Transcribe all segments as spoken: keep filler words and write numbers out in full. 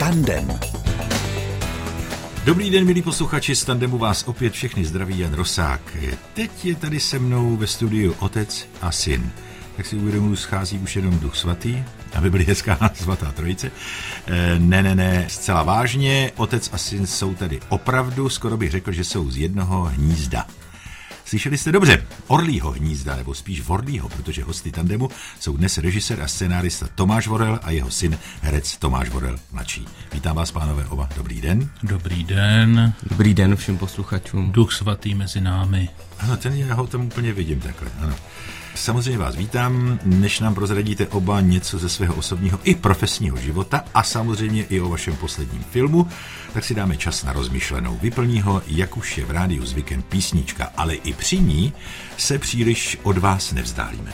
Tandem. Dobrý den, milí posluchači, z Tandemu vás opět všechny zdraví Jan Rosák. Teď je tady se mnou ve studiu otec a syn. Tak si uvědomuji, schází už jenom Duch Svatý, aby byly hezká svatá trojice. E, ne, ne, ne, zcela vážně, otec a syn jsou tady opravdu, skoro bych řekl, že jsou z jednoho hnízda. Slyšeli jste dobře, Orlího hnízda, nebo spíš Vorlího, protože hosty Tandemu jsou dnes režisér a scénárista Tomáš Vorel a jeho syn, herec Tomáš Vorel mladší. Vítám vás, pánové, oba. Dobrý den. Dobrý den. Dobrý den všem posluchačům. Duch Svatý mezi námi. Ano, ten já ho tam úplně vidím takhle, ano. Samozřejmě vás vítám, než nám prozradíte oba něco ze svého osobního i profesního života a samozřejmě i o vašem posledním filmu, tak si dáme čas na rozmyšlenou. Vyplní ho, jak už je v rádiu zvykem, písnička, ale i při ní se příliš od vás nevzdálíme.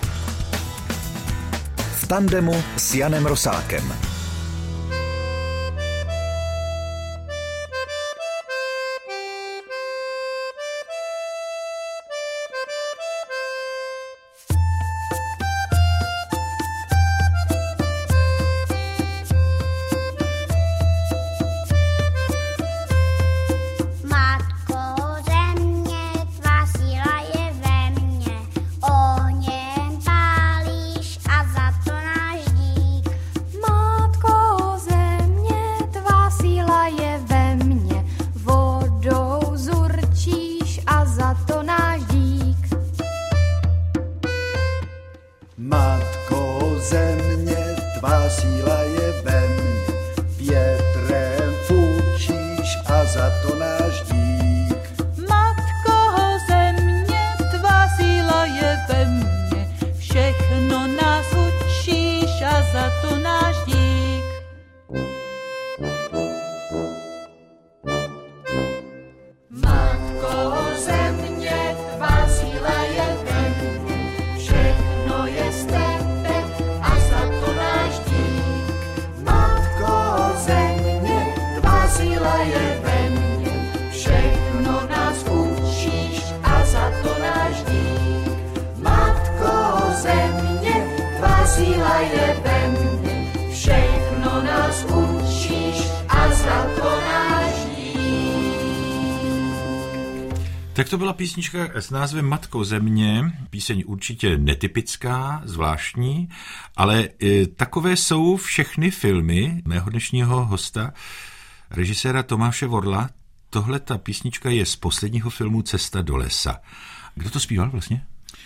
V Tandemu s Janem Rosákem. Tak to byla písnička s názvem Matko země, píseň určitě netypická, zvláštní, ale e, takové jsou všechny filmy mého dnešního hosta, režiséra Tomáše Vorla. Tohle ta písnička je z posledního filmu Cesta do lesa. Kdo to zpíval vlastně?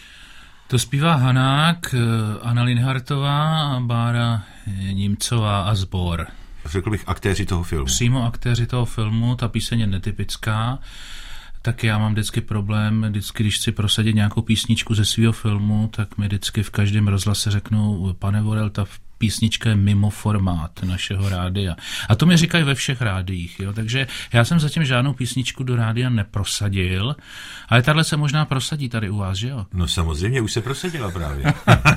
To zpívá Hanák, Anna Linhartová, Bára Nimcová a sbor. Řekl bych aktéři toho filmu. Přímo aktéři toho filmu, ta píseň je netypická. Tak já mám vždycky problém, vždycky, když chci prosadit nějakou písničku ze svého filmu, tak mi vždycky v každém rozhlase řeknou, pane Vorel, ta písnička je mimo formát našeho rádia. A to mi říkají ve všech rádiích, jo? Takže já jsem zatím žádnou písničku do rádia neprosadil, ale tahle se možná prosadí tady u vás, že jo? No samozřejmě, už se prosadila právě.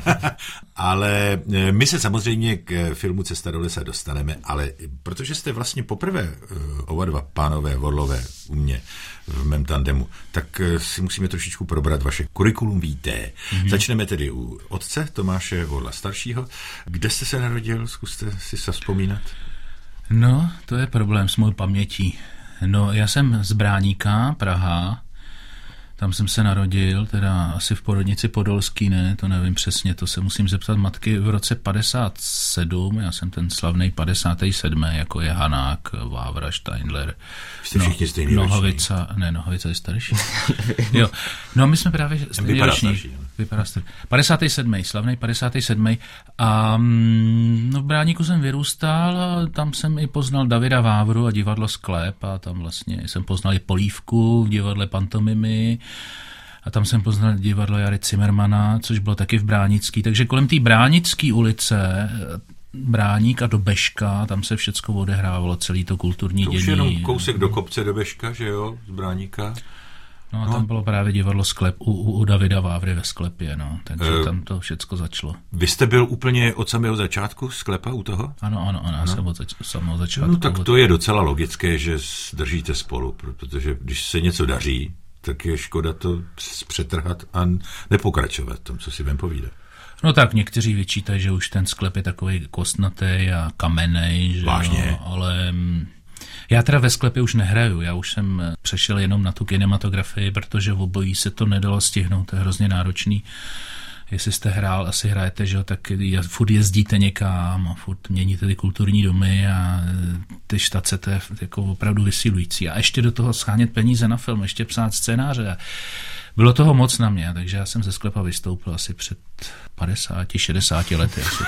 Ale my se samozřejmě k filmu Cesta do lesa dostaneme, ale protože jste vlastně poprvé oba dva pánové Vorlové u mě v mém tandemu, tak si musíme trošičku probrat vaše kurikulum vitae. Mm-hmm. Začneme tedy u otce Tomáše Vorla staršího. Kde jste se narodil? Zkuste si se vzpomínat. No, to je problém s mou pamětí. No, já jsem z Bráníka, Praha. Tam jsem se narodil, teda asi v porodnici Podolský, ne, to nevím přesně, to se musím zeptat matky v roce padesát sedm, já jsem ten slavnej padesátý sedmý, jako je Hanák, Vávra, Steindler. Jste všichni no, stejný Nohavica, roční. Ne, Nohavica je starší. Jo, no my jsme právě stejný roční. Vypadá starší. padesátý sedmý, slavnej padesátý sedmý A no, v Bráníku jsem vyrůstal a tam jsem i poznal Davida Vávru a divadlo Sklep a tam vlastně jsem poznal i Polívku v divadle Pantomimy. A tam jsem poznal divadlo Jary Cimrmana, což bylo taky v Bránický. Takže kolem té Bránické ulice, Bráník a do Beška, tam se všecko odehrávalo, celý to kulturní to dění. To už jenom kousek do kopce do Beška, že jo, z Bráníka. No a no. Tam bylo právě divadlo Sklep u, u Davida Vávry ve Sklepě, no. Takže e, tam to všecko začalo. Vy jste byl úplně od samého začátku Sklepa u toho? Ano, ano, ano, ano. Jsem od zač- samého začátku. No tak to je docela logické, že držíte spolu, protože když se něco daří, tak je škoda to přetrhat a nepokračovat v tom, co si budeme povídat. No tak někteří vyčítají, že už ten sklep je takový kostnatý a kamenej, že Vážně? Jo, ale já teda ve sklepě už nehraju, já už jsem přešel jenom na tu kinematografii, protože v obojí se to nedalo stihnout, to je hrozně náročný. Jestli jste hrál, asi hrajete, že jo, tak furt jezdíte někam a furt měníte ty kulturní domy a ty štace, to je jako opravdu vysilující. A ještě do toho schánět peníze na film, ještě psát scénáře. Bylo toho moc na mě, takže já jsem ze sklepa vystoupil asi před padesáti šedesáti lety. Asi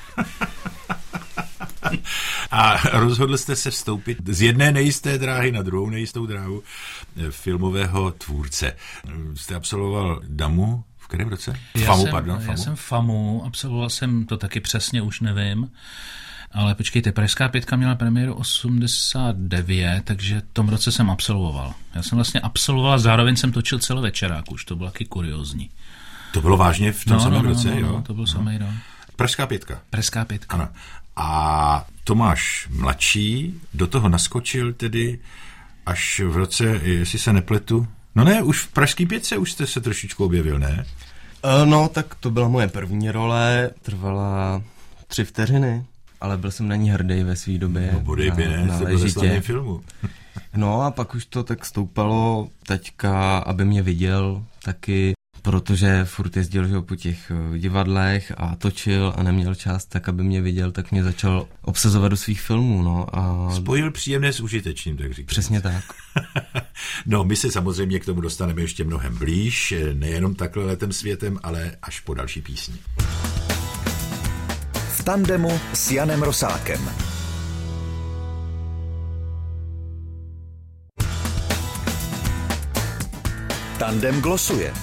A rozhodl jste se vstoupit z jedné nejisté dráhy na druhou nejistou dráhu filmového tvůrce. Jste absolvoval DAMU v kterém roce? Já FAMU, jsem, pardon. Já FAMU. jsem FAMU, absolvoval jsem to taky přesně, už nevím. Ale počkejte, Pražská pětka měla premiéru osmdesát devět, takže v tom roce jsem absolvoval. Já jsem vlastně absolvoval, zároveň jsem točil celovečerák, už to bylo taky kuriózní. To bylo vážně v tom no, samém no, roce, no, jo? No, to byl no. samý rok. Pražská pětka. Pražská pětka. Ano. A Tomáš mladší do toho naskočil tedy až v roce, jestli se nepletu, no ne, už v Pražský pětce už jste se trošičku objevil, ne? Uh, no, tak to byla moje první role, trvala tři vteřiny, ale byl jsem na ní hrdý ve své době. No bodej by ne, to byl ve slavném filmu. No a pak už to tak stoupalo teďka, aby mě viděl taky, protože furt jezdil že, po těch divadlech a točil a neměl čas, tak aby mě viděl, tak mě začal obsazovat do svých filmů. No, a... Spojil příjemné s užitečným, tak říkám. Přesně tak. No, my se samozřejmě k tomu dostaneme ještě mnohem blíž, nejenom takhle letem světem, ale až po další písni. V tandemu s Janem Rosákem. Tandem glosuje.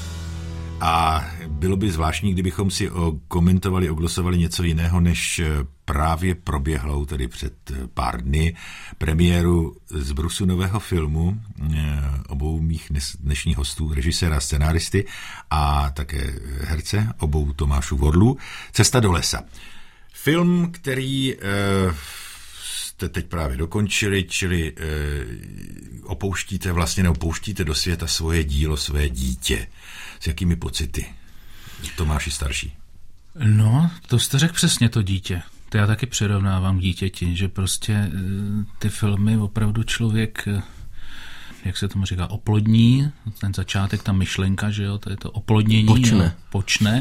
A bylo by zvláštní, kdybychom si komentovali, oglosovali něco jiného, než právě proběhlou, tedy před pár dny, premiéru z brusu nového filmu obou mých dnešních hostů, režiséra, scenáristy a také herce, obou Tomášů Vorlů, Cesta do lesa. Film, který jste teď právě dokončili, čili opouštíte, vlastně neopouštíte do světa svoje dílo, své dítě. S jakými pocity? Tomáši starší. No, to jste řekl přesně, to dítě. To já taky přirovnávám k dítěti, že prostě ty filmy opravdu člověk, jak se tomu říká, oplodní, ten začátek, ta myšlenka, že jo, to je to oplodnění. Počne. Jo, počne.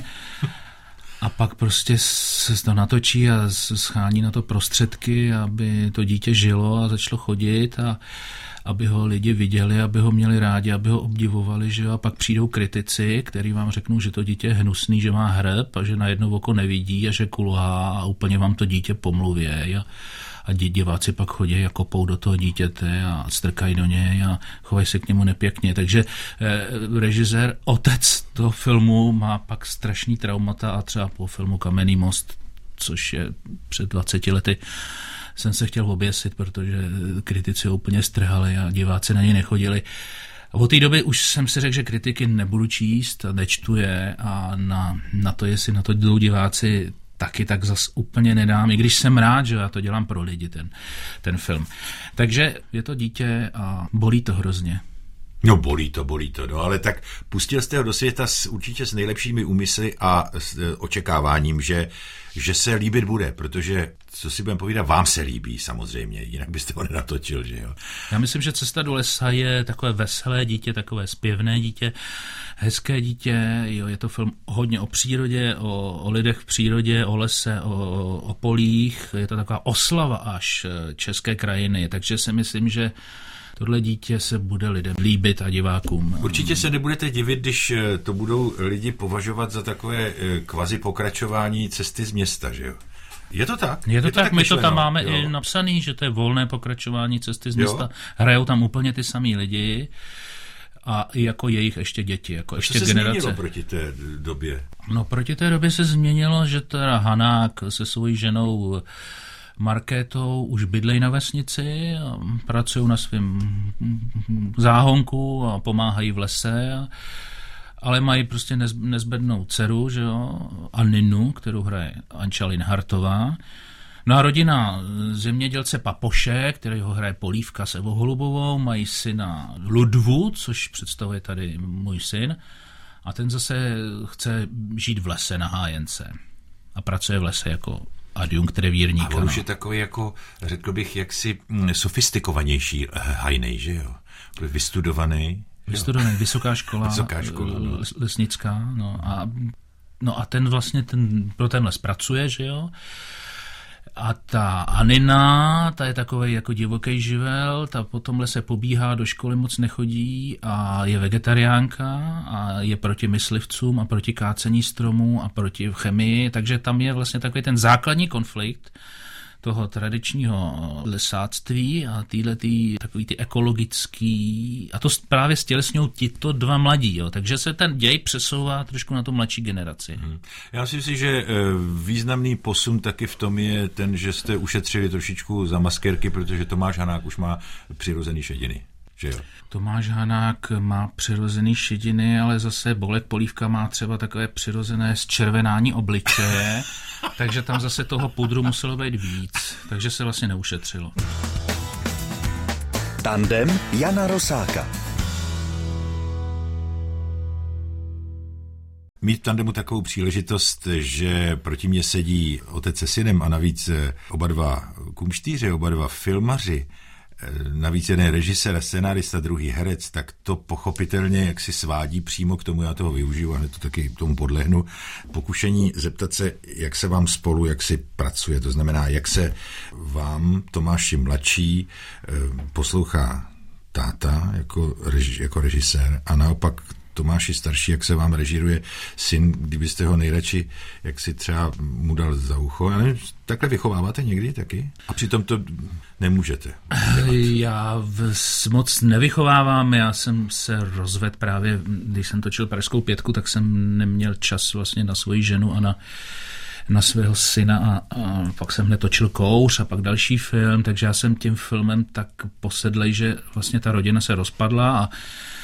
A pak prostě se to natočí a schání na to prostředky, aby to dítě žilo a začalo chodit a aby ho lidi viděli, aby ho měli rádi, aby ho obdivovali, že jo, a pak přijdou kritici, který vám řeknou, že to dítě je hnusný, že má hrb a že na jedno oko nevidí a že kulhá a úplně vám to dítě pomluví a, a diváci pak chodí a kopou do toho dítěte a strkají do něj a chovají se k němu nepěkně. Takže eh, režisér, otec toho filmu má pak strašný traumata a třeba po filmu Kamenný most, což je před dvaceti lety, jsem se chtěl oběsit, protože kritici ho úplně strhali a diváci na něj nechodili. A od té doby už jsem si řekl, že kritiky nebudu číst a nečtu je a na, na to, jestli na to jdou diváci, taky tak zas úplně nedám, i když jsem rád, že já to dělám pro lidi, ten, ten film. Takže je to dítě a bolí to hrozně. No bolí to, bolí to, no ale tak pustil jste ho do světa s, určitě s nejlepšími úmysly a s e, očekáváním, že, že se líbit bude, protože, co si budeme povídat, vám se líbí samozřejmě, jinak byste ho nenatočil, že jo. Já myslím, že Cesta do lesa je takové veselé dítě, takové zpěvné dítě, hezké dítě, jo, je to film hodně o přírodě, o, o lidech v přírodě, o lese, o, o polích, je to taková oslava až české krajiny, takže si myslím, že tohle dítě se bude lidem líbit a divákům. Určitě se nebudete divit, když to budou lidi považovat za takové kvazi pokračování Cesty z města, že jo? Je to tak? Je to, je to tak, tak my myšleno, to tam máme jo. i napsaný, že to je volné pokračování Cesty z jo. města. Hrajou tam úplně ty samý lidi a jako jejich ještě děti, jako ještě se generace. změnilo proti té době? No proti té době se změnilo, že teda Hanák se svojí ženou Markétou už bydlejí na vesnici, a pracují na svém záhonku a pomáhají v lese, ale mají prostě nezbednou dceru, že jo, Aninu, kterou hraje Anča Linhartová. No a rodina zemědělce Papoše, který ho hraje Polívka s Evou Holubovou, mají syna Ludvu, což představuje tady můj syn, A ten zase chce žít v lese na hájence a pracuje v lese jako adjunkt revírníka. A on už je takový jako, řekl bych, jaksi sofistikovanější hajnej, že jo? Vystudovaný. Vystudovaný, vysoká škola, vysoká škola no. lesnická. No a, no a ten vlastně ten, pro ten les pracuje, že jo? A ta Anina, ta je takovej jako divoký živel, ta po tom lese pobíhá, do školy moc nechodí a je vegetariánka a je proti myslivcům a proti kácení stromů a proti chemii, takže tam je vlastně takový ten základní konflikt toho tradičního lesáctví a týhletý, takový ty ekologický, a to právě stělesňují tito dva mladí, jo. Takže se ten děj přesouvá trošku na tu mladší generaci. Hmm. Já si myslím, že významný posun taky v tom je ten, že jste ušetřili trošičku za maskérky, protože Tomáš Hanák už má přirozený šediny. Že jo? Tomáš Hanák má přirozený šediny, ale zase Bolek Polívka má třeba takové přirozené zčervenání obličeje, takže tam zase toho pudru muselo být víc, takže se vlastně neušetřilo. Tandem Jana Rosáka. Mít v tandemu takovou příležitost, že proti mě sedí otec se synem a navíc oba dva kumštýři, oba dva filmaři, navíc jeden režisér a scenárista, druhý herec, tak to pochopitelně jak si svádí přímo k tomu, já toho využiju a hned to taky tomu podlehnu, pokušení zeptat se, jak se vám spolu, jak si pracuje, to znamená, jak se vám, Tomáši mladší, poslouchá táta jako, reži, jako režisér a naopak Tomáši starší, jak se vám režíruje syn, kdybyste ho nejradši, jak si třeba mu dal za ucho. Já nevím, takhle vychováváte někdy taky? A přitom to nemůžete dělat. Já moc nevychovávám, já jsem se rozvedl právě, když jsem točil Pražskou pětku, tak jsem neměl čas vlastně na svoji ženu a na na svého syna a, a pak jsem hned točil Kouř a pak další film, takže já jsem tím filmem tak posedlej, že vlastně ta rodina se rozpadla a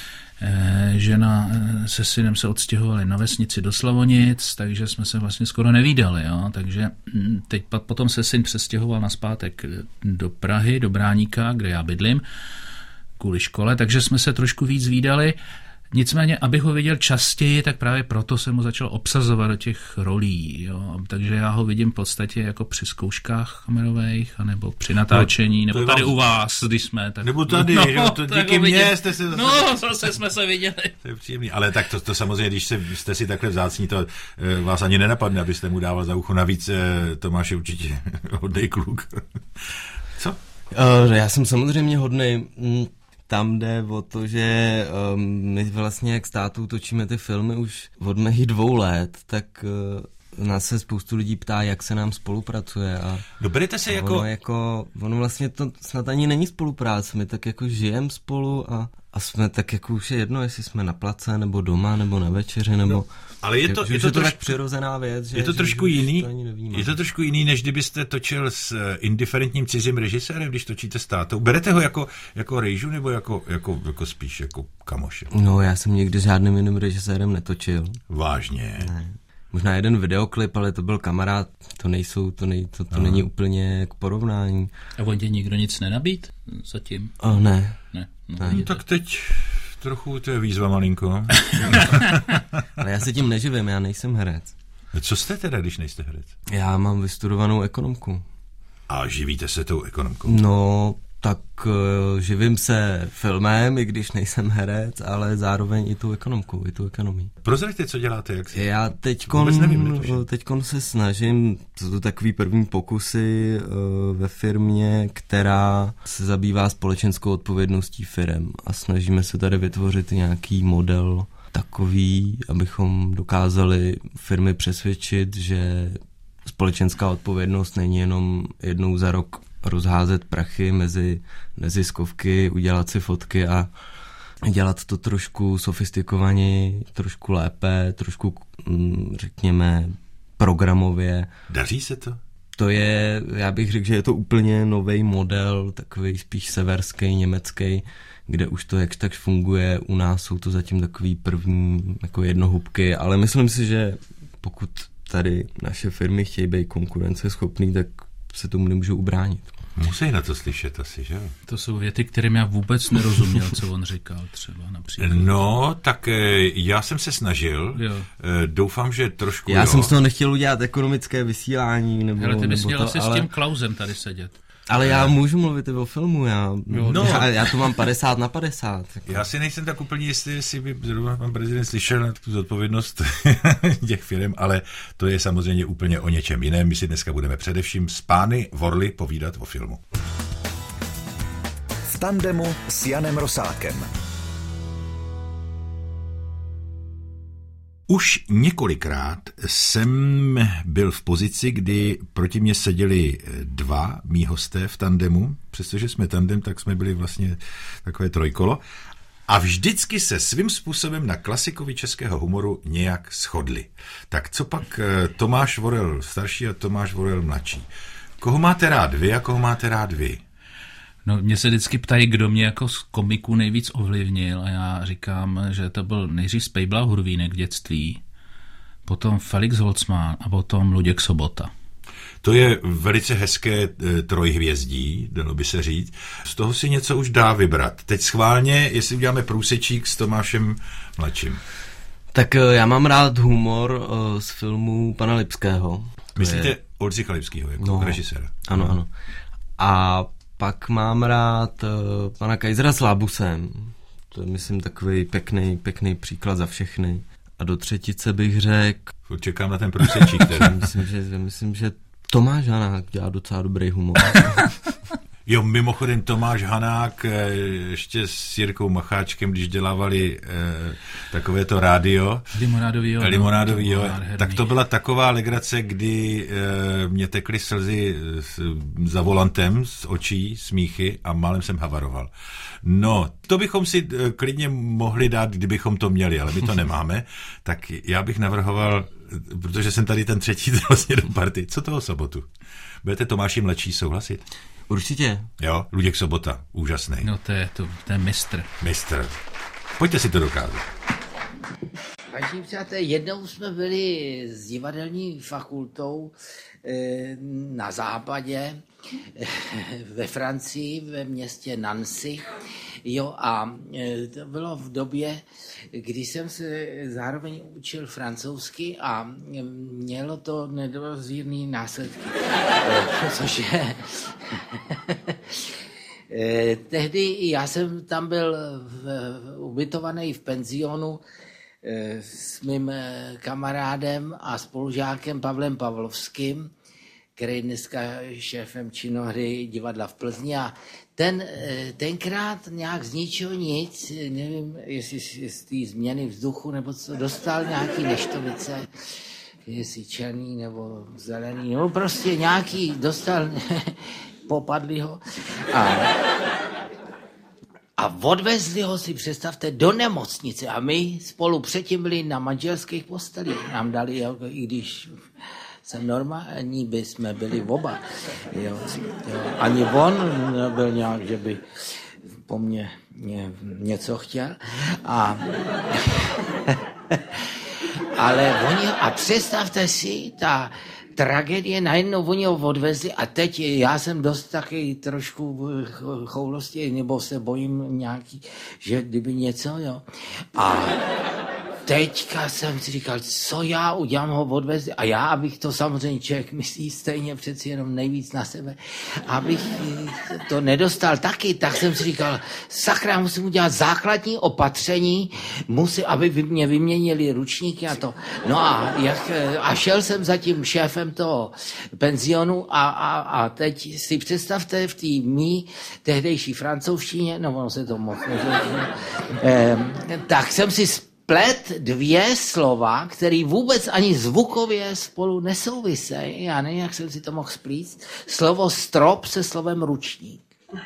žena se synem se odstěhovali na vesnici do Slavonic, takže jsme se vlastně skoro nevídali. Jo? Takže teď potom se syn přestěhoval nazpátek do Prahy, do Bráníka, kde já bydlím, kvůli škole, takže jsme se trošku víc vídali. Nicméně, abych ho viděl častěji, tak právě proto jsem ho začal obsazovat do těch rolí. Jo? Takže já ho vidím v podstatě jako při zkouškách kamerových, anebo při natáčení, no, nebo tady vám u vás, když jsme. Tak... Nebo tady, no, jo, to díky mně jste se zase... No, zase jsme se viděli. To je příjemný, ale tak to, to samozřejmě, když se, jste si takhle vzácní, to e, vás ani nenapadne, abyste mu dával za ucho. Navíc e, Tomáš je určitě hodnej kluk. Co? Uh, já jsem samozřejmě hodnej... Mm. Tam jde o to, že um, my vlastně jak s tátou točíme ty filmy už od mých dvou let, tak uh, nás se spoustu lidí ptá, jak se nám spolupracuje. A Doberete se jako... Ono, jako... ono vlastně to snad ani není spolupráce, my tak jako žijeme spolu a, a jsme tak jako už je jedno, jestli jsme na place, nebo doma, nebo na večeři, nebo... No, ale je to, je, je to, to troš... tak přirozená věc, že... Je to že, trošku že jiný, to je to trošku jiný, než kdybyste točil s indiferentním cizím režisérem, když točíte s tátou. Berete ho jako, jako rejžu, nebo jako, jako, jako spíš jako kamoše? No, já jsem nikdy s žádným jiným režisérem netočil. Vážně? Ne. Možná jeden videoklip, ale to byl kamarád, to nejsou, to, nej, to, to není úplně k porovnání. A on tě nikdo nic nenabít zatím? O, ne. Ne, no, ne. No, tak teď trochu to je výzva malinko. Ale já se tím neživím, já nejsem herec. Co jste teda, když nejste herec? Já mám vystudovanou ekonomku. A živíte se tou ekonomkou? No, tak uh, živím se filmem, i když nejsem herec, ale zároveň i tu ekonomkou, i tu ekonomii. Prozraďte, co děláte, jak si... Já teďkon, nevím, teďkon se snažím, to jsou takový první pokusy uh, ve firmě, která se zabývá společenskou odpovědností firem a snažíme se tady vytvořit nějaký model takový, abychom dokázali firmy přesvědčit, že společenská odpovědnost není jenom jednou za rok rozházet prachy mezi neziskovky, udělat si fotky a dělat to trošku sofistikovaněji, trošku lépe, trošku, řekněme, programově. Daří se to? To je, já bych řekl, že je to úplně nový model, takový spíš severský, německý, kde už to jakž tak funguje. U nás jsou to zatím takový první jako jednohubky, ale myslím si, že pokud tady naše firmy chtějí být konkurenceschopný, tak se tomu nemůžou ubránit. Musí na to slyšet asi, že jo? To jsou věty, kterým já vůbec nerozuměl, co on říkal třeba například. No, tak já jsem se snažil. Jo. Doufám, že trošku Já jo. jsem z toho nechtěl udělat ekonomické vysílání. Nebo, ale ty bys měl to, asi ale... s tím Klausem tady sedět. Ale já můžu mluvit i o filmu, já, no. já, já to mám padesát na padesát. Já si nejsem tak úplně jistý, jestli by zrovna pan prezident slyšel na tu zodpovědnost těch firm, ale to je samozřejmě úplně o něčem jiném. My si dneska budeme především s pány Worly povídat o filmu. V tandemu s Janem Rosákem. Už několikrát jsem byl v pozici, kdy proti mně seděli dva mí hosté v tandemu, přestože jsme tandem, tak jsme byli vlastně takové trojkolo a vždycky se svým způsobem na klasikovi českého humoru nějak shodli. Tak co pak Tomáš Worel starší a Tomáš Worel mladší? Koho máte rád vy a koho máte rád vy? No, mě se vždycky ptají, kdo mě jako z komiků nejvíc ovlivnil a já říkám, že to byl nejdřív Spejbla Hurvínek v dětství, potom Felix Holzmann a potom Luděk Sobota. To je velice hezké trojhvězdí, dalo by se říct. Z toho si něco už dá vybrat. Teď schválně, jestli uděláme průsečík s Tomášem mladším. Tak já mám rád humor z filmů pana Lipského. Myslíte je... Oldřicha Lipského jako no, režiséra? Ano, ano. A pak mám rád uh, pana Kaisera s Lábusem. To je, myslím, takový pěkný, pěkný příklad za všechny. A do třetice bych řekl... Čekám na ten průsečík. myslím, že, myslím, že Tomáš Hanák dělá docela dobrý humor. Jo, mimochodem Tomáš Hanák ještě s Jirkou Macháčkem, když dělávali eh, takové to rádio. Limonádový jo. Limonádový jo. Tak to byla taková legrace, kdy eh, mě tekly slzy s, za volantem z očí, smíchy a málem jsem havaroval. No, to bychom si eh, klidně mohli dát, kdybychom to měli, ale my to nemáme. Tak já bych navrhoval, protože jsem tady ten třetí vlastně do party, co toho sobotu? Budete Tomáši mladší souhlasit? Určitě. Jo, Luděk Sobota, úžasný. No to je, to, to je mistr. Mistr. Pojďte si to dokázat. Vážení přátelé, jednou jsme byli s divadelní fakultou e, na západě, e, ve Francii, ve městě Nancy. Jo, a e, to bylo v době, kdy jsem se zároveň učil francouzsky a mělo to nedozírný následky. Cože... Tehdy já jsem tam byl v, ubytovaný v penzionu s mým kamarádem a spolužákem Pavlem Pavlovským, který dneska je šéfem činohry divadla v Plzni a ten tenkrát nějak z ničeho nic, nevím, jestli z té změny vzduchu nebo co, dostal nějaký neštovice, jestli černý nebo zelený, nebo prostě nějaký dostal popadli ho a, a odvezli ho, si představte, do nemocnice a my spolu předtím byli na manželských postelích. Nám dali, jako, i když jsem normální, by jsme byli oba. Jo, jo. Ani on nebyl nějak, že by po mně ně, něco chtěl. A, ale oni, a představte si, ta tragédie, najednou oni ho odvezli a teď já jsem dost taky trošku choulosti, nebo se bojím nějaký, že kdyby něco, jo. A teďka jsem si říkal, co já udělám, ho odvezli a já, abych to samozřejmě člověk myslí stejně přeci jenom nejvíc na sebe, abych to nedostal taky, tak jsem si říkal, sakra, musím udělat základní opatření, musím, aby mě vyměnili ručníky a to. No a, jak, a šel jsem za tím šéfem toho penzionu a, a, a teď si představte v té mý tehdejší francouzštině, no ono se to moc neřekne, eh, tak jsem si plet dvě slova, které vůbec ani zvukově spolu nesouvisejí. Já nevím, jak jsem si to mohl splíct. Slovo strop se slovem ručník.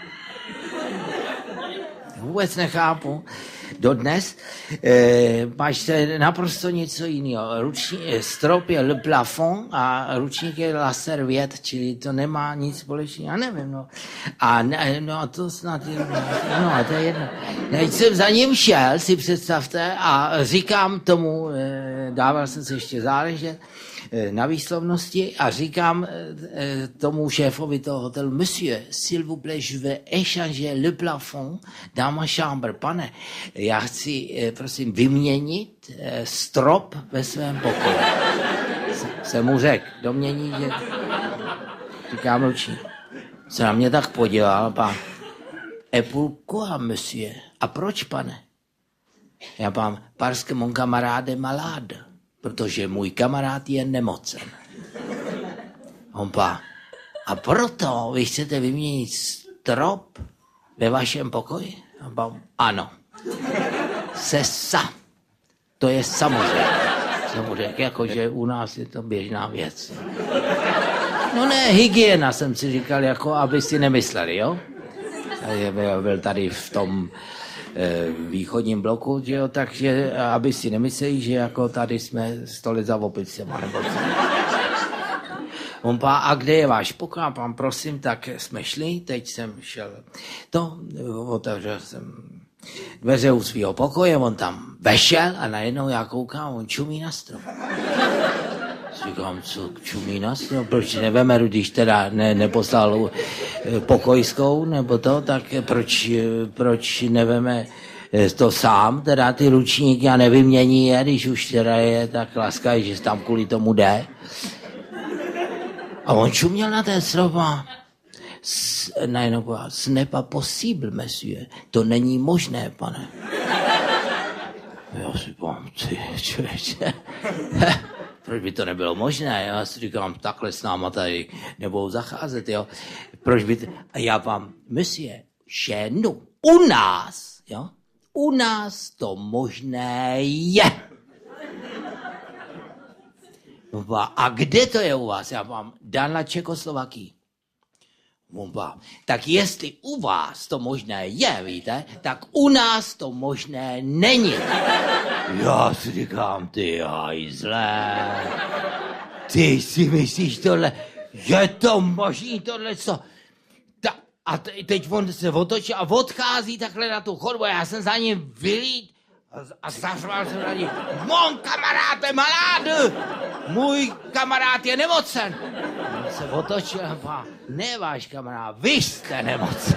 Vůbec nechápu. Dodnes e, máš se naprosto něco jiného. Ruční, strop je le plafond a ručník je la serviette, čili to nemá nic společného. Já nevím, no. A ne, no, to snad je, no, a to je jedno. Teď jsem za ním šel, si představte, a říkám tomu, e, dával jsem se ještě záležet, na výslovnosti a říkám tomu šéfovi toho hotelu, monsieur, s'il vous plaît, je vais échanger le plafond dans ma chambre. Pane, já chci, prosím, vyměnit strop ve svém pokoji. Jsem mu řekl, domění, že... Říká mlčí. Se na mě tak podíval, pán, et pourquoi, monsieur? A proč, pane? Já pán, parce que mon camarade est malade, protože můj kamarád je nemocen. On pán, a proto vy chcete vyměnit strop ve vašem pokoji? A pán, ano. C'est ça. To je samozřejmě. Jsem mu řekl, jakože u nás je to běžná věc. No ne, hygiena, jsem si říkal, jako aby si nemysleli, jo? Byl tady v tom e, východním bloku, že jo, takže aby si nemysleli, že jako tady jsme stoli za opicema, nebo co. On pá, a kde je váš pokoj? Pán, prosím, tak jsme šli, teď jsem šel, to, otevřel jsem dveře u svého pokoje, on tam vešel a najednou já koukám, on čumí na strop. Říkám, co čumí na strop, proč nevemeru, když teda ne, neposlal pokojskou, nebo to, tak proč, proč neveme to sám, teda ty ručníky a nevymění je, když už teda je tak laskavý, že tam kvůli tomu jde. A on čuměl na ten strop a najednou povedal, ce n'est pas possible, monsieur, to není možné, pane. Já si pám, ty člověče, proč by to nebylo možné? Já si říkám, takhle s náma tady nebudou zacházet, jo. Proč by to... A já vám, monsieur, chez nous, u nás, jo, u nás to možné je. A kde to je u vás? Já vám, dál na Čekoslovakii. Tak jestli u vás to možné je, víte, tak u nás to možné není. Já si říkám, ty hajzle, ty si myslíš tohle, je to možný tohle, co? Ta, a teď on se otočí a odchází takhle na tu chodbu, já jsem za ním vylít a zařval jsem na ní, mon kamarád je malád, můj kamarád je nemocen. On se otočil a pá, ne váš kamarád, vy jste nemocen.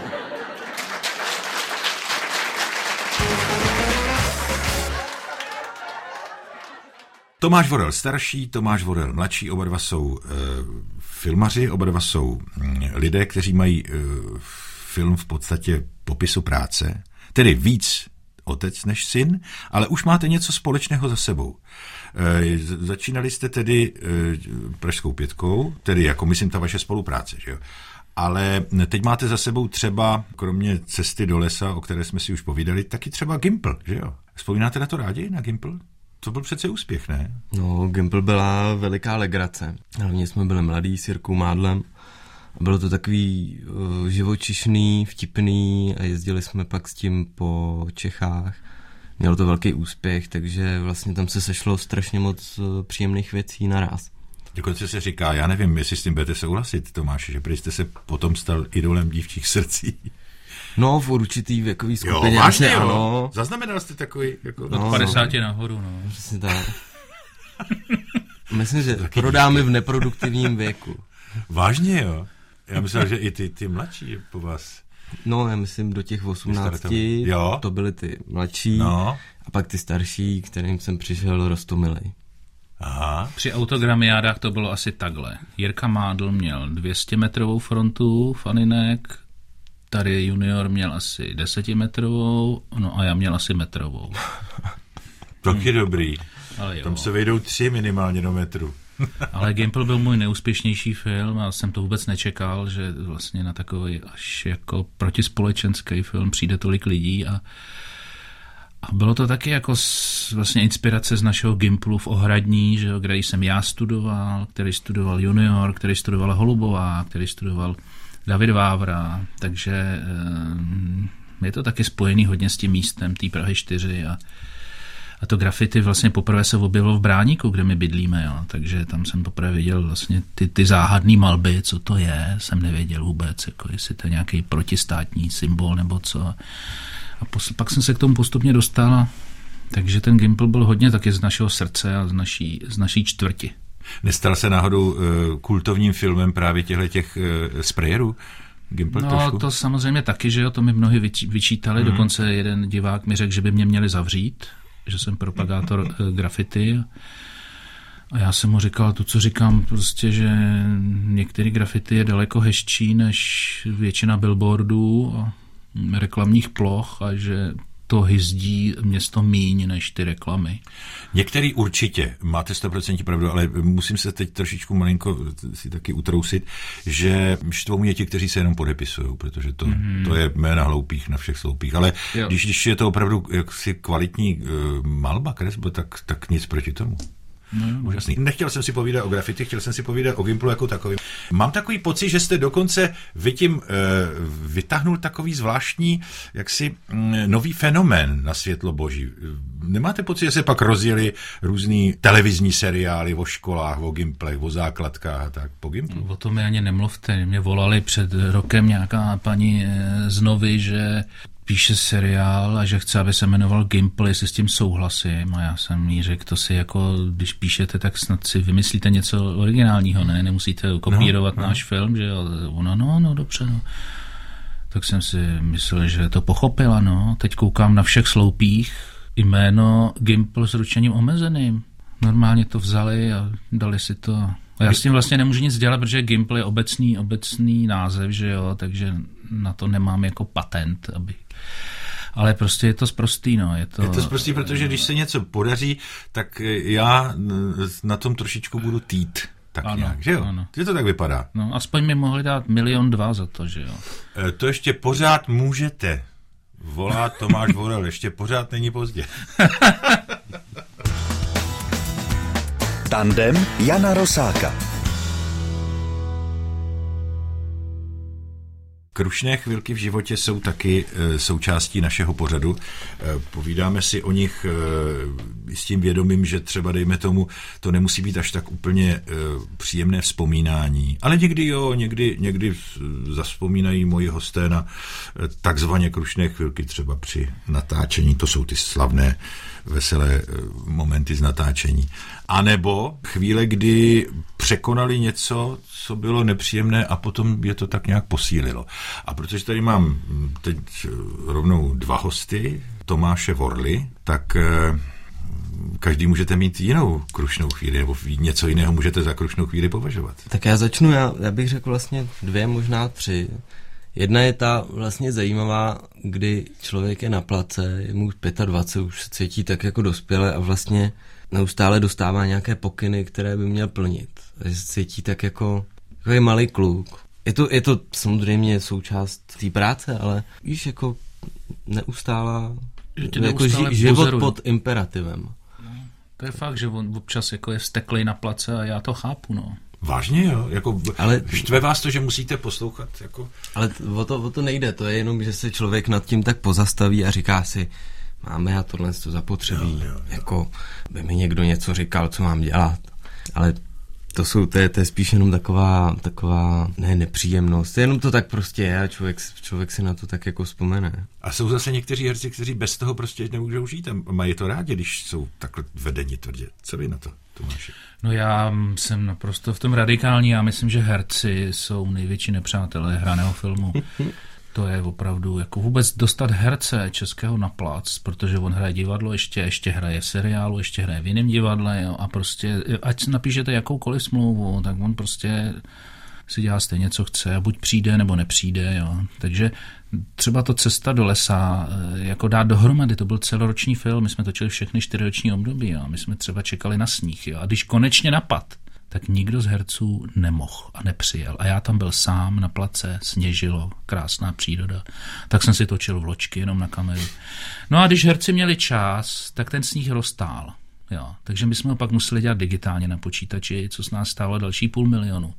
Tomáš Vorel starší, Tomáš Vorel mladší, oba dva jsou e, filmaři, oba dva jsou m, lidé, kteří mají e, film v podstatě popisu práce, tedy víc otec než syn, ale už máte něco společného za sebou. E, začínali jste tedy e, Pražskou pětkou, tedy jako myslím ta vaše spolupráce, že jo? Ale teď máte za sebou třeba, kromě Cesty do lesa, o které jsme si už povídali, taky třeba Gimpl, že jo? Vzpomínáte na to rádi, na Gimpl? To byl přece úspěch, ne? No, Gimpl byla veliká legrace. Hlavně jsme byli mladí s Jirkou Mádlem. Bylo to takový uh, živočišný, vtipný a jezdili jsme pak s tím po Čechách. Mělo to velký úspěch, takže vlastně tam se sešlo strašně moc uh, příjemných věcí naraz. Dokonce se říká, já nevím, jestli s tím budete souhlasit, Tomáš, že prý jste se potom stal idolem dívčích srdcí. No, v určitý věkový skupině. Jo, vážně, ano. Jo. Zaznamenal jste takový? Jako... No, od padesáti nahoru, no. Přesně tak. Myslím, že prodáme v neproduktivním věku. Vážně, jo? Já myslel, že i ty, ty mladší po vás. No, já myslím do těch osmnácti, jo? To byly ty mladší, no. A pak ty starší, kterým jsem přišel roztomilej. Aha. Při autogramiádách to bylo asi takhle. Jirka Mádl měl dvě stě metrovou frontu, Faninek, tady junior měl asi desetimetrovou, no a já měl asi metrovou. Tak je dobrý. Ale tam se vejdou tři minimálně do metru. Ale Gimpl byl můj neúspěšnější film a jsem to vůbec nečekal, že vlastně na takový až jako protispolečenský film přijde tolik lidí a, a bylo to taky jako z, vlastně inspirace z našeho Gimplu v Ohradní, že jo, kde jsem já studoval, který studoval junior, který studoval Holubová, který studoval David Vávra, takže je to taky spojený hodně s tím místem té Prahy čtyři a A to graffiti vlastně poprvé se objevilo v Bráníku, kde my bydlíme, jo. Takže tam jsem poprvé viděl vlastně ty, ty záhadné malby, co to je, jsem nevěděl vůbec, jako jestli to je nějaký protistátní symbol nebo co. A posl- pak jsem se k tomu postupně dostal, takže ten Gimpl byl hodně taky z našeho srdce a z naší, z naší čtvrti. Nestal se náhodou uh, kultovním filmem právě těchto těch uh, sprayerů? Gimple no trošku? To samozřejmě taky, že jo, to mi mnohy vyčítali, mm. dokonce jeden divák mi řekl, že by mě měli zavřít, že jsem propagátor uh, graffiti. A já jsem mu říkal to, co říkám, prostě, že některý graffiti je daleko hezčí než většina billboardů a reklamních ploch a že to hyzdí město míň než ty reklamy. Některý určitě, máte sto procent pravdu, ale musím se teď trošičku malinko si taky utrousit, že štvou mě ti, kteří se jenom podepisují, protože to, mm-hmm. to je jména hloupých na všech sloupích. Ale když, když je to opravdu jaksi kvalitní uh, malba, kresba, tak, tak nic proti tomu. No, úžasný. Nechtěl jsem si povídat o grafity, chtěl jsem si povídat o Gimplu jako takovým. Mám takový pocit, že jste dokonce vy tím e, vytáhnul takový zvláštní jaksi m, nový fenomén na světlo boží. Nemáte pocit, že se pak rozjeli různý televizní seriály o školách, o Gimplech, o základkách a tak po Gimplu? O tom mi ani nemluvte. Mě volali před rokem nějaká paní z Novy, že píše seriál a že chce, aby se jmenoval Gimple, jestli s tím souhlasím. A já jsem jí řekl, to si jako, když píšete, tak snad si vymyslíte něco originálního, ne? Nemusíte kopírovat no, náš no. film, že jo? Ona, no, no, dobře, no. Tak jsem si myslel, že to pochopila, no. Teď koukám na všech sloupích jméno Gimple s ručením omezeným. Normálně to vzali a dali si to. A já s tím vlastně nemůžu nic dělat, protože Gimple je obecný, obecný název, že jo, takže na to nemám jako patent, aby... Ale prostě je to sprostý, no. Je to, je to sprostý, protože když se něco podaří, tak já na tom trošičku budu tít. Tak ano, nějak, že jo? Ano. Že to tak vypadá. No, aspoň mi mohli dát milion dva za to, že jo. E, to ještě pořád můžete. Volá Tomáš Vorel, ještě pořád není pozdě. Tandem Jana Rosáka. Krušné chvilky v životě jsou taky e, součástí našeho pořadu. E, povídáme si o nich e, s tím vědomím, že třeba dejme tomu, to nemusí být až tak úplně e, příjemné vzpomínání. Ale někdy jo, někdy, někdy zavzpomínají moji hosté na e, takzvaně krušné chvilky třeba při natáčení. To jsou ty slavné, veselé e, momenty z natáčení. A nebo chvíle, kdy překonali něco, co bylo nepříjemné a potom je to tak nějak posílilo. A protože tady mám teď rovnou dva hosty, Tomáše Vorly, tak eh, každý můžete mít jinou krušnou chvíli, nebo něco jiného můžete za krušnou chvíli považovat. Tak já začnu, já, já bych řekl vlastně dvě, možná tři. Jedna je ta vlastně zajímavá, kdy člověk je na place, je mu dvacet pět, už se cítí tak jako dospěle a vlastně neustále dostává nějaké pokyny, které by měl plnit. Takže se cítí tak jako, jako je malý kluk. Je to, je to samozřejmě součást té práce, ale víš, jako neustála, jako ži, život pozoruj. Pod imperativem. No, to je fakt, že on občas jako je vzteklej na place a já to chápu, no. Vážně, jo? Jako, ale štve vás to, že musíte poslouchat? Jako... Ale o to, o to nejde, to je jenom, že se člověk nad tím tak pozastaví a říká si, máme já tohle to zapotřebí, jo, jo, jo. Jako by mi někdo něco říkal, co mám dělat. Ale to, jsou, to, je, to je spíš jenom taková, taková ne, nepříjemnost. Jenom to tak prostě je a člověk, člověk si na to tak jako vzpomene. A jsou zase někteří herci, kteří bez toho prostě nemůžou žít a mají to rádi, když jsou takhle vedeni tvrdě. Co vy na to, Tomáši? No já jsem naprosto v tom radikální. Já myslím, že herci jsou největší nepřátelé hraného filmu. To je opravdu, jako vůbec dostat herce českého na plac, protože on hraje divadlo, ještě, ještě hraje v seriálu, ještě hraje v jiném divadle, jo, a prostě, ať napíšete jakoukoliv smlouvu, tak on prostě si dělá stejně, co chce, a buď přijde, nebo nepřijde, jo. Takže třeba to Cesta do lesa, jako dát dohromady, to byl celoroční film, my jsme točili všechny čtyřiroční období, jo. My jsme třeba čekali na sníh, jo. A když konečně napad, tak nikdo z herců nemohl a nepřijel. A já tam byl sám na place, sněžilo, krásná příroda. Tak jsem si točil vločky jenom na kameru. No a když herci měli čas, tak ten sníh roztál. Jo. Takže my jsme ho pak museli dělat digitálně na počítači, co s nás stálo další půl milionu.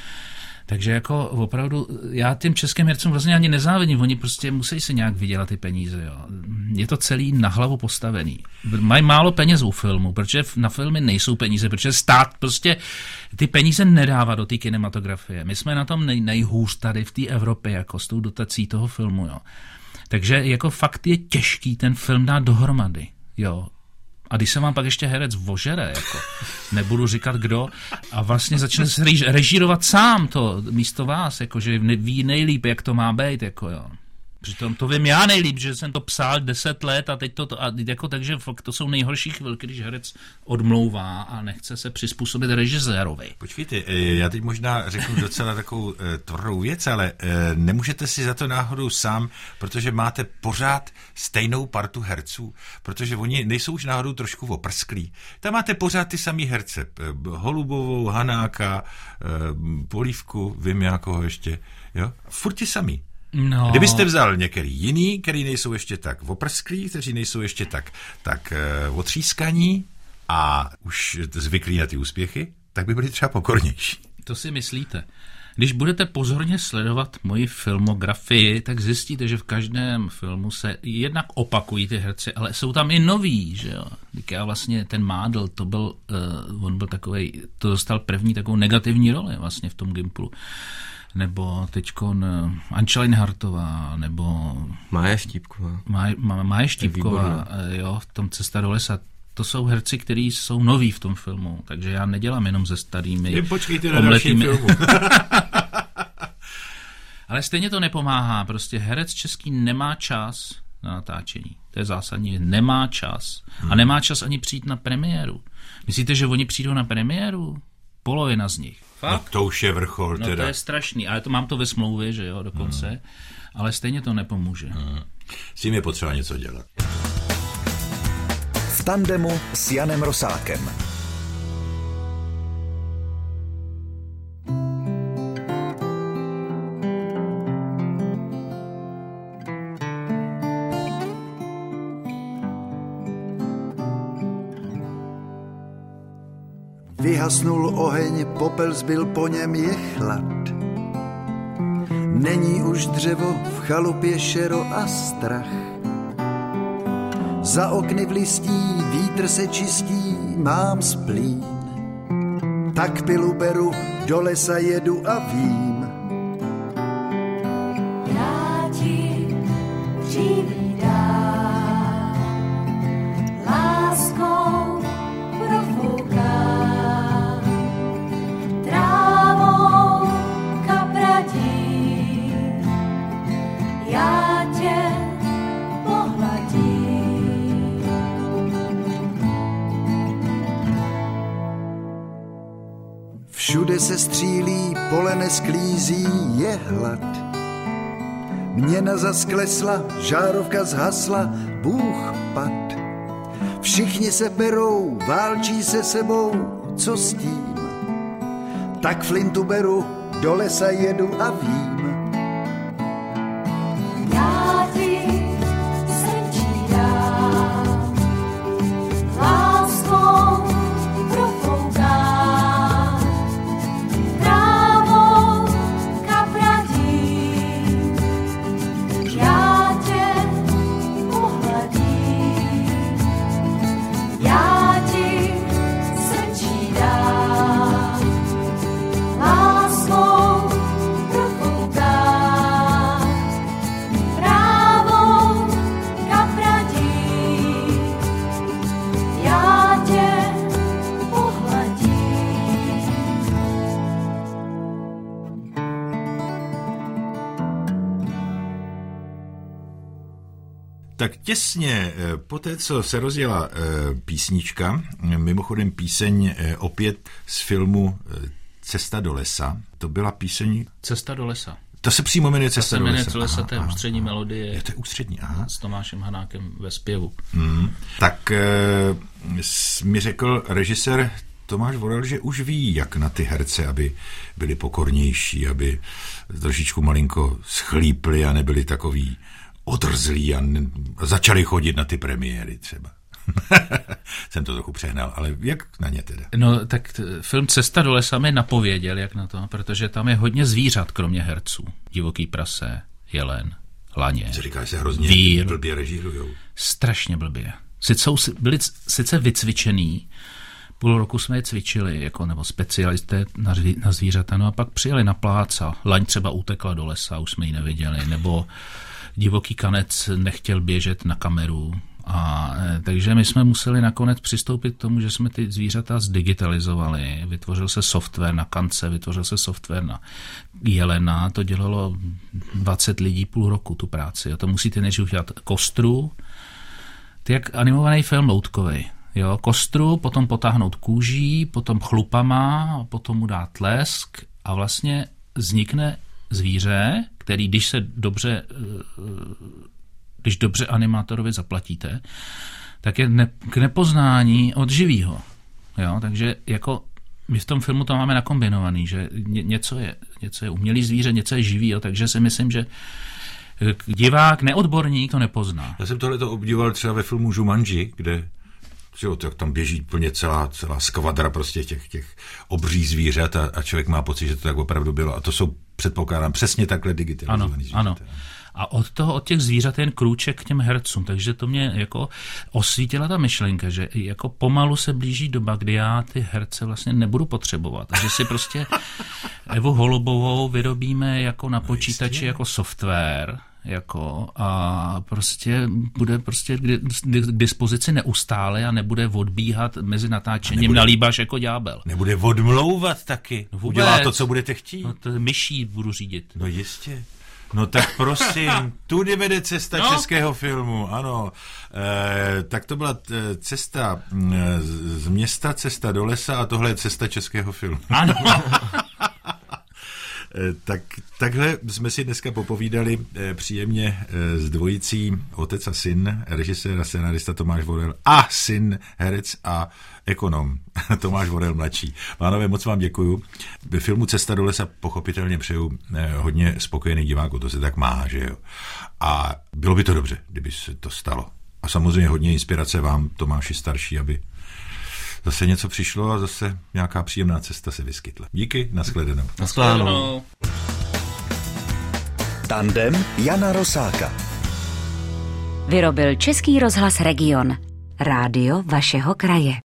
Takže jako opravdu, já těm českým hercům vlastně ani nezávidím, oni prostě musí si nějak vydělat ty peníze. Jo. Je to celý na hlavu postavený. Mají málo peněz u filmu, protože na filmy nejsou peníze, protože stát prostě ty peníze nedává do té kinematografie. My jsme na tom nej, nejhůř tady v té Evropě, jako s tou dotací toho filmu. Jo. Takže jako fakt je těžký ten film dát dohromady. Jo. A když se vám pak ještě herec vožere, jako, nebudu říkat kdo, a vlastně začne se režírovat sám to místo vás, jako, že ví nejlíp, jak to má být, jako jo. Přitom to vím já nejlíp, že jsem to psal deset let a teď to, a jako, takže fakt to jsou nejhorší chvilky, když herec odmlouvá a nechce se přizpůsobit režisérovi. Počkejte, já teď možná řeknu docela takovou e, tvrdou věc, ale e, nemůžete si za to náhodou sám, protože máte pořád stejnou partu herců, protože oni nejsou už náhodou trošku oprsklí. Tam máte pořád ty samý herce. E, Holubovou, Hanáka, e, Polívku, vím jakoho ještě, jo? Furt ti samý. No. Kdybyste vzal některý jiný, který nejsou ještě tak oprsklí, kteří nejsou ještě tak, tak uh, otřískaní a už zvyklí na ty úspěchy, tak by byli třeba pokornější. To si myslíte. Když budete pozorně sledovat moji filmografii, tak zjistíte, že v každém filmu se jednak opakují ty herci, ale jsou tam i noví, že jo. Tak já vlastně ten Mádl, to byl, uh, on byl takovej, to dostal první takovou negativní roli vlastně v tom Gimplu. Nebo teďkon Anča Linhartová, nebo Mája Štípková. Máje, Máje Štípková, jo, v tom Cesta do lesa. To jsou herci, kteří jsou noví v tom filmu, takže já nedělám jenom se starými. Jen počkejte na dalším filmu. Ale stejně to nepomáhá, prostě herec český nemá čas na natáčení. To je zásadní, nemá čas. A nemá čas ani přijít na premiéru. Myslíte, že oni přijdou na premiéru? Polovina z nich. Fakt? No to už je vrchol teda. No to je strašný, ale to mám to ve smlouvě, že jo, dokonce, hmm. ale stejně to nepomůže. Hmm. S tím je potřeba něco dělat. V tandemu s Janem Rosákem. Vyhasnul oheň, popel zbyl, po něm je chlad. Není už dřevo, v chalupě šero a strach. Za okny v listí, vítr se čistí, mám splín. Tak pilu beru, do lesa jedu a vím. Já ti přivídám, láskou profoukám, trávou kapradím, já tě pohladím. Všude se střílí, pole nesklízí, je hlad. Měna zasklesla, žárovka zhasla, Bůh pad. Všichni se perou, válčí se sebou, co s tím? Tak flintu beru, do lesa jedu a vím. Já ti srdcí dám, láskou profoukám, trávou kapradím, já tě pohladím. Já ti srdcí dám, láskou profoukám, trávou kapradím, já tě pohladím. Tak těsně po té, co se rozjela písnička, mimochodem píseň opět z filmu Cesta do lesa, to byla píseň... Cesta do lesa. To se přímo jmenuje Cesta To do se jmenuje lesa. lesa, to je Aha, ústřední aha. melodie. Je to ústřední, aha. S Tomášem Hanákem ve zpěvu. Hmm. Tak e, mi řekl režisér Tomáš Vorel, že už ví, jak na ty herce, aby byli pokornější, aby trošičku malinko schlípli a nebyli takový odrzlí a ne, začali chodit na ty premiéry třeba. Jsem to trochu přehnal, ale jak na ně teda? No, tak t- film Cesta do lesa mi napověděl, jak na to, protože tam je hodně zvířat, kromě herců. Divoký prase, jelen, laně, Co říkáš, se hrozně vír. blbě režírujou. Strašně blbě. Sice jsou, byli c- sice vycvičený, půl roku jsme je cvičili, jako, nebo specialisté na, ři- na zvířata, no a pak přijeli na plác a laň třeba utekla do lesa, už jsme ji neviděli, nebo divoký kanec nechtěl běžet na kameru A takže my jsme museli nakonec přistoupit k tomu, že jsme ty zvířata zdigitalizovali. Vytvořil se software na kance, vytvořil se software na jelena. To dělalo dvacet lidí půl roku tu práci. A to musíte než udělat kostru. Ty jak animovaný film loutkovej. Jo, kostru, potom potáhnout kůží, potom chlupama, potom mu dát tlesk a vlastně vznikne zvíře, který, když se dobře, když dobře animátorovi zaplatíte, tak je ne, k nepoznání od živýho. Jo, takže jako my v tom filmu to máme nakombinovaný, že ně, něco, je, něco je umělý zvíře, něco je živý, jo, takže si myslím, že divák, neodborník to nepozná. Já jsem tohleto obdivoval třeba ve filmu Jumanji, kde jo, tak tam běží plně celá, celá skvadra prostě těch, těch obří zvířat a, a člověk má pocit, že to tak opravdu bylo. A to jsou, předpokládám, přesně takhle digitalizovaný zvířata. Ano. A od toho, od těch zvířat je jen krůček k těm hercům, takže to mě jako osvítila ta myšlenka, že jako pomalu se blíží doba, kdy já ty herce vlastně nebudu potřebovat. A že si prostě Evu Holubovou vyrobíme jako na počítači no jako software, jako a prostě bude prostě k dispozici neustále a nebude odbíhat mezi natáčením nebude, na líbáš jako ďábel. Nebude odmlouvat taky. No udělá to, co budete chtít. No to myší budu řídit. No jistě. No tak prosím, tudy vede cesta no. českého filmu, ano. E, tak to byla cesta z města, cesta do lesa a tohle je cesta českého filmu. Ano. Tak, takhle jsme si dneska popovídali příjemně s dvojicí otec a syn, režisér a scenarista Tomáš Vorel a syn, herec a ekonom Tomáš Vorel mladší. Pánové, moc vám děkuju. Ve filmu Cesta do lesa pochopitelně přeju hodně spokojených diváků, to se tak má, že jo. A bylo by to dobře, kdyby se to stalo. A samozřejmě hodně inspirace vám, Tomáši starší, aby zase něco přišlo a zase nějaká příjemná cesta se vyskytla. Díky, nashledanou. Nashledanou. Tandem Jana Rosáka. Vyrobil Český rozhlas Region. Rádio vašeho kraje.